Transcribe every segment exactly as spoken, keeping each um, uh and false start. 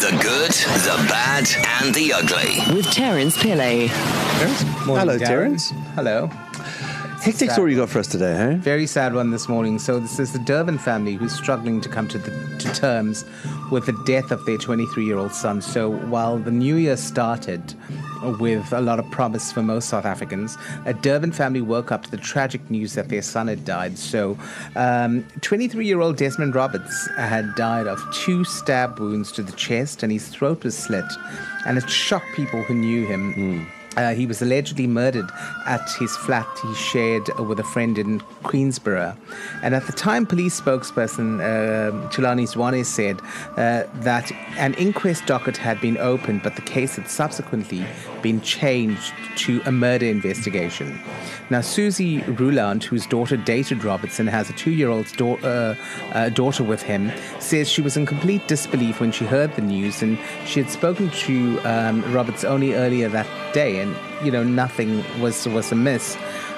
The good, the bad, and the ugly. With Terence Pillay. Terence? Morning, Hello, Darren. Terence. Hello. Hectic Sad story you one. got for us today, hey? Very sad one this morning. So this is the Durban family who's struggling to come to, the, to terms with the death of their twenty-three-year-old son. So while the new year started with a lot of promise for most South Africans, a Durban family woke up to the tragic news that their son had died. So um, twenty-three-year-old Desmond Roberts had died of two stab wounds to the chest, and his throat was slit. And it shocked people who knew him. Mm. Uh, he was allegedly murdered at his flat he shared with a friend in Queensborough. And at the time, police spokesperson uh, Thulani Zwane said uh, that an inquest docket had been opened, but the case had subsequently been changed to a murder investigation. Now, Susie Ruland, whose daughter dated Robertson, has a two-year-old da- uh, uh, daughter with him, says she was in complete disbelief when she heard the news, and she had spoken to um, Roberts only earlier that day, and, you know, nothing was, was amiss.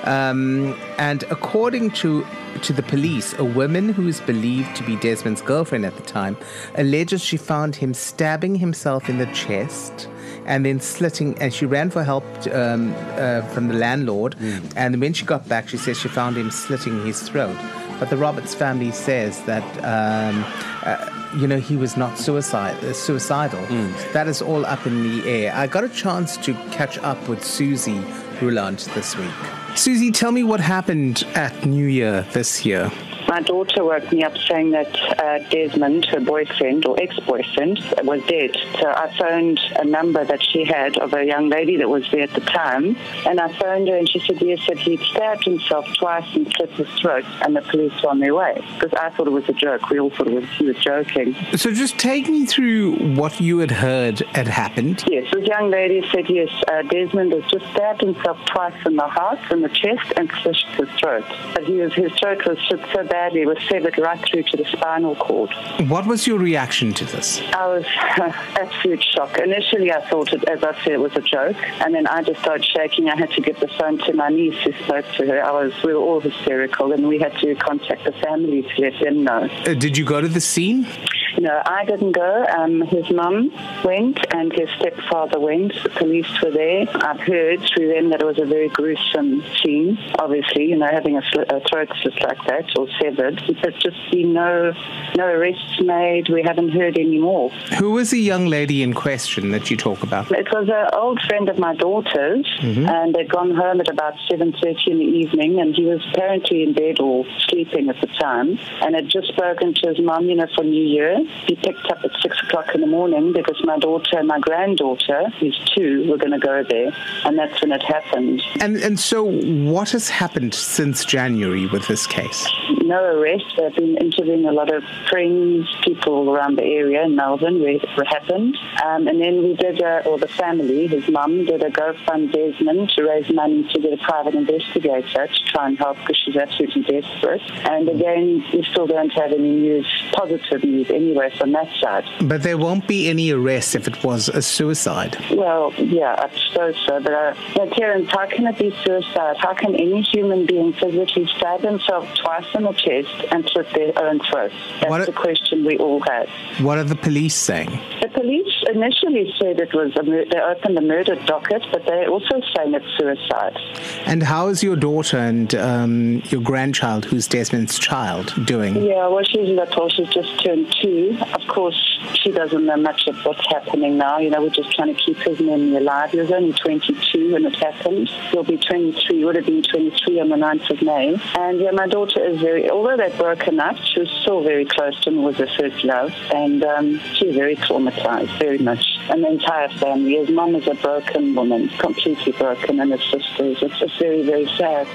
Um, and according to to the police, a woman who is believed to be Desmond's girlfriend at the time alleges she found him stabbing himself in the chest and then slitting, and she ran for help um, uh, from the landlord. Mm. And when she got back, she says she found him slitting his throat. But the Roberts family says that, um, uh, you know, he was not suicide, uh, suicidal. Mm. That is all up in the air. I got a chance to catch up with Susie Ruland this week. Susie, tell me what happened at New Year this year. My daughter woke me up saying that uh, Desmond, her boyfriend or ex-boyfriend, was dead. So I phoned a number that she had of a young lady that was there at the time, and I phoned her and she said yes, that he'd stabbed himself twice and slit his throat, and the police were on their way. Because I thought it was a joke. We all thought it was, he was joking. So just take me through what you had heard had happened. Yes, this young lady said yes, uh, Desmond has just stabbed himself twice in the heart, in the chest, and slit his throat. But he was, his throat was slit so bad it was severed right through to the spinal cord. What was your reaction to this? I was uh, absolute shock. Initially, I thought it, as I said, it was a joke, and then I just started shaking. I had to give the phone to my niece who spoke to her. I was, we were all hysterical, and we had to contact the family to let them know. Uh, did you go to the scene? No, I didn't go. Um, his mum went and his stepfather went. The police were there. I've heard through them that it was a very gruesome scene. Obviously, you know, having a, sl- a throat slit like that or severed. There's just been no, no arrests made. We haven't heard any more. Who was the young lady in question that you talk about? It was an old friend of my daughter's, mm-hmm. and they'd gone home at about seven thirty in the evening, and he was apparently in bed or sleeping at the time, and had just spoken to his mum, you know, for New Year. He picked up at six o'clock in the morning because my daughter and my granddaughter, who's two, were going to go there, and that's when it happened. And and so what has happened since January with this case? No arrest. They've been interviewing a lot of friends, people around the area in Melbourne where it happened. Um, and then we did, a, or the family, his mum, did a GoFund Desmond to raise money to get a private investigator to try and help because she's absolutely desperate. And again, we still don't have any news, positive news anyway from that side. But there won't be any arrest if it was a suicide. Well, yeah, I suppose so. But, uh, no, Terence, how can it be suicide? How can any human being physically stab himself twice in the chest and slit their own throat? That's what the question we all have. What are the police saying? The police initially said it was a mur- they opened a murder docket, but they're also saying it's suicide. And how is your daughter and um, your grandchild, who's Desmond's child, doing? Yeah, well, she's little. She's just turned two. Of course, she doesn't know much of what's happening now. You know, we're just trying to keep his memory alive. He was only twenty-two when it happened. He'll be twenty-three, would have been twenty-three on the ninth of May. And yeah, my daughter is very, although they've broken up, she was still very close to him, was her first love. And um, she's very traumatized, very much. And the entire family. His mum is a broken woman, completely broken, and his sisters. It's just very, very sad.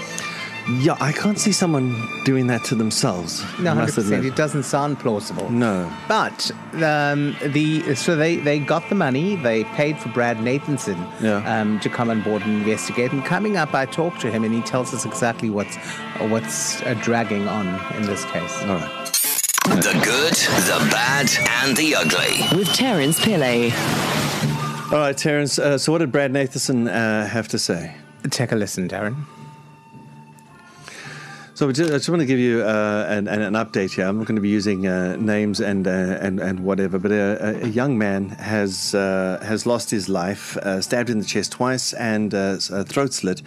Yeah, I can't see someone doing that to themselves. No, one hundred percent. It doesn't sound plausible. No. But um, the so they, they got the money. They paid for Brad Nathanson yeah. um, to come on board and investigate. And coming up, I talked to him, and he tells us exactly what's what's uh, dragging on in this case. All right. The good, the bad, and the ugly. With Terence Pillay. All right, Terence. Uh, so what did Brad Nathanson uh, have to say? Take a listen, Darren. So I just, I just want to give you uh, an, an, an update here. I'm not going to be using uh, names and, uh, and and whatever, but a, a young man has uh, has lost his life, uh, stabbed in the chest twice and uh, a throat slit.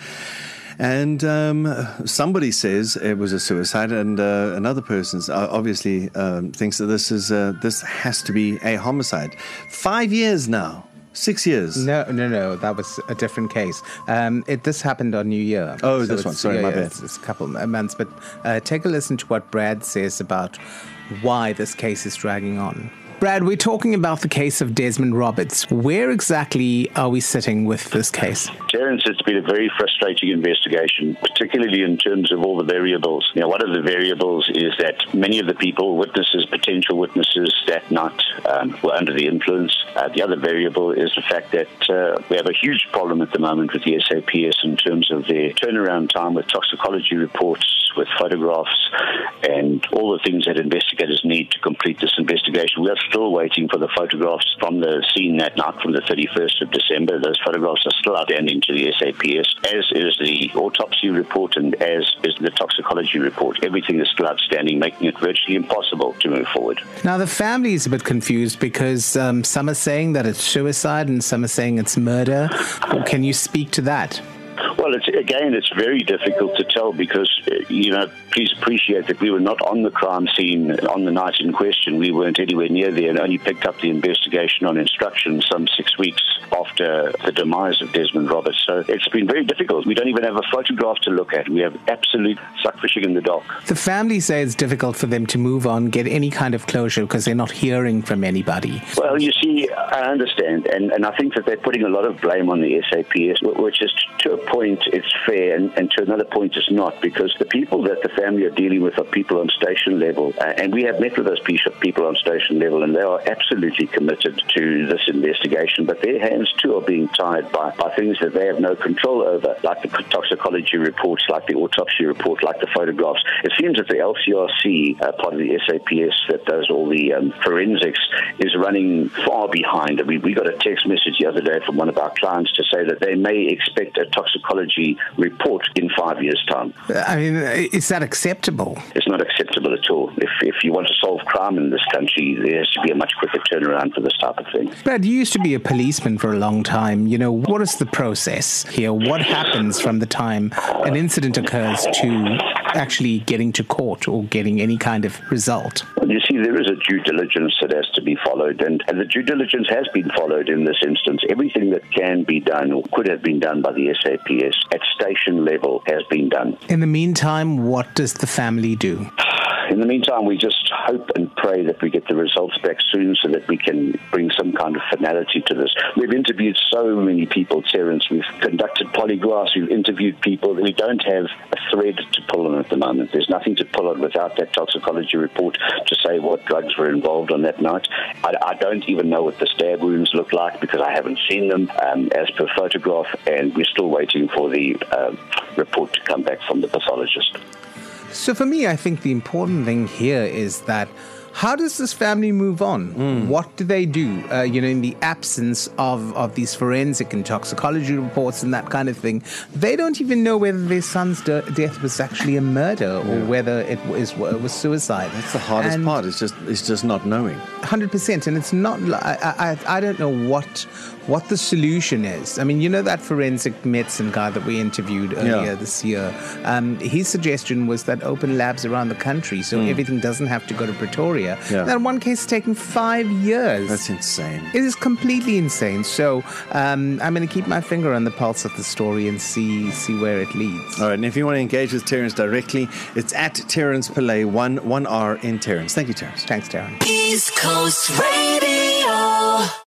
And um, somebody says it was a suicide, and uh, another person obviously um, thinks that this is uh, this has to be a homicide. Five years now. Six years. No, no, no. That was a different case. Um, it, this happened on New Year. Oh, so this one. Sorry, yeah, my yeah, bad. It's, it's a couple of months. But uh, take a listen to what Brad says about why this case is dragging on. Brad, we're talking about the case of Desmond Roberts. Where exactly are we sitting with this case? Terence, it's been a very frustrating investigation, particularly in terms of all the variables. Now, one of the variables is that many of the people, witnesses, potential witnesses that night, um, were under the influence. Uh, the other variable is the fact that uh, we have a huge problem at the moment with the S A P S in terms of their turnaround time with toxicology reports, with photographs, and all the things that investigators need to complete this investigation. We are still waiting for the photographs from the scene that night from the thirty-first of December. Those photographs are still outstanding to the S A P S, as is the autopsy report and as is the toxicology report. Everything is still outstanding, making it virtually impossible to move forward. Now, the family is a bit confused because um, some are saying that it's suicide and some are saying it's murder. Can you speak to that? Well, it's, again, it's very difficult to tell because, uh, you know, please appreciate that we were not on the crime scene on the night in question. We weren't anywhere near there and only picked up the investigation on instruction some six weeks after the demise of Desmond Roberts. So it's been very difficult. We don't even have a photograph to look at. We have absolute suck fishing in the dark. The family say it's difficult for them to move on, get any kind of closure because they're not hearing from anybody. Well, you see, I understand, and, and I think that they're putting a lot of blame on the S A P S, which is to a point it's fair, and, and to another point it's not, because the people that the family are dealing with are people on station level, uh, and we have met with those people on station level, and they are absolutely committed to this investigation, but their hands too are being tied by, by things that they have no control over, like the toxicology reports, like the autopsy report, like the photographs. It seems that the L C R C, uh, part of the S A P S that does all the um, forensics, is running far behind. We, we got a text message the other day from one of our clients to say that they may expect a toxicology report in five years' time. I mean, is that acceptable? It's not acceptable at all. If, if you want to solve crime in this country, there has to be a much quicker turnaround for this type of thing. Brad, you used to be a policeman for a long time. You know, what is the process here? What happens from the time an incident occurs to actually getting to court or getting any kind of result? Well, you see, there is a due diligence that has to be followed, and, and the due diligence has been followed in this instance. Everything that can be done or could have been done by the S A P S at station level has been done. In the meantime, what does the family do? In the meantime, we just hope and pray that we get the results back soon so that we can bring some kind of finality to this. We've interviewed so many people, Terence. We've conducted polygraphs. We've interviewed people. We don't have a thread to pull on at the moment. There's nothing to pull on without that toxicology report to say what drugs were involved on that night. I, I don't even know what the stab wounds look like because I haven't seen them um, as per photograph, and we're still waiting for the uh, report to come back from the pathologist. So for me, I think the important thing here is that how does this family move on? Mm. What do they do, uh, you know, in the absence of, of these forensic and toxicology reports and that kind of thing? They don't even know whether their son's de- death was actually a murder or yeah. whether it was, it was suicide. That's the hardest and part. It's just it's just not knowing. one hundred percent. And it's not, I, I, I don't know what what the solution is. I mean, you know that forensic medicine guy that we interviewed earlier yeah. this year? Um, his suggestion was that open labs around the country so mm. everything doesn't have to go to Pretoria. Yeah. That one case has taken five years. That's insane. It is completely insane. So um, I'm going to keep my finger on the pulse of the story and see see where it leads. All right, and if you want to engage with Terence directly, it's at Terence Pillay, one, one R in Terence. Thank you, Terence. Thanks, Terence. East Coast Radio.